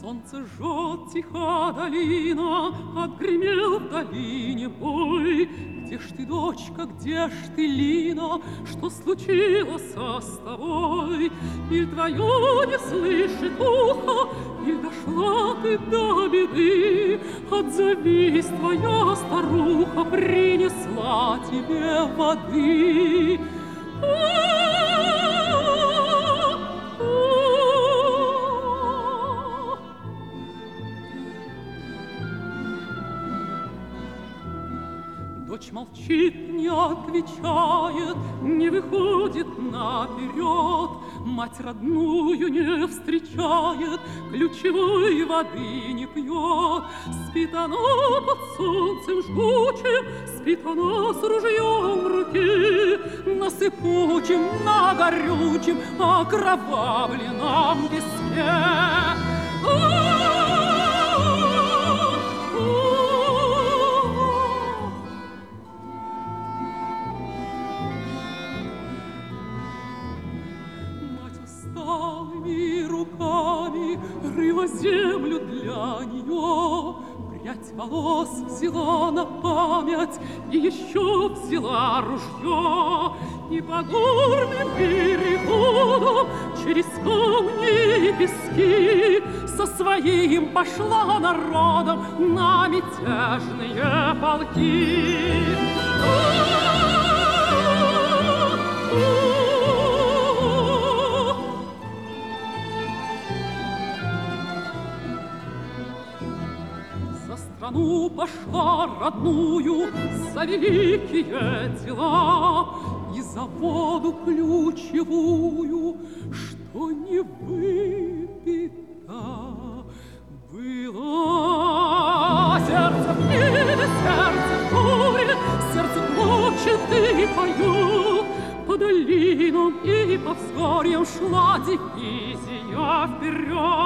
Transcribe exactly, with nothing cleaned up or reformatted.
Солнце жжет, тиха долина, отгремел в долине бой. Где ж ты, дочка, где ж ты, Лина, что случилось с тобой? Иль твое не слышит ухо, иль дошла ты до беды? Отзовись, твоя старуха принесла тебе воды. Дочь молчит, не отвечает, не выходит наперед. Мать родную не встречает, ключевой воды не пьет. Спит она под солнцем жгучим, спит она с ружьем в руке, на сыпучем, на горючем, окровавленном песке. Руками рыла землю для нее, прядь волос взяла на память и еще взяла ружье. И по горным переходам через камни и пески со своим пошла народом на мятежные полки. Страну пошла родную за великие дела и за воду ключевую, что не выпита была. Сердце в небе, сердце в горе, сердце плачет и поет. По долинам и по взгорьям шла дивизия вперед.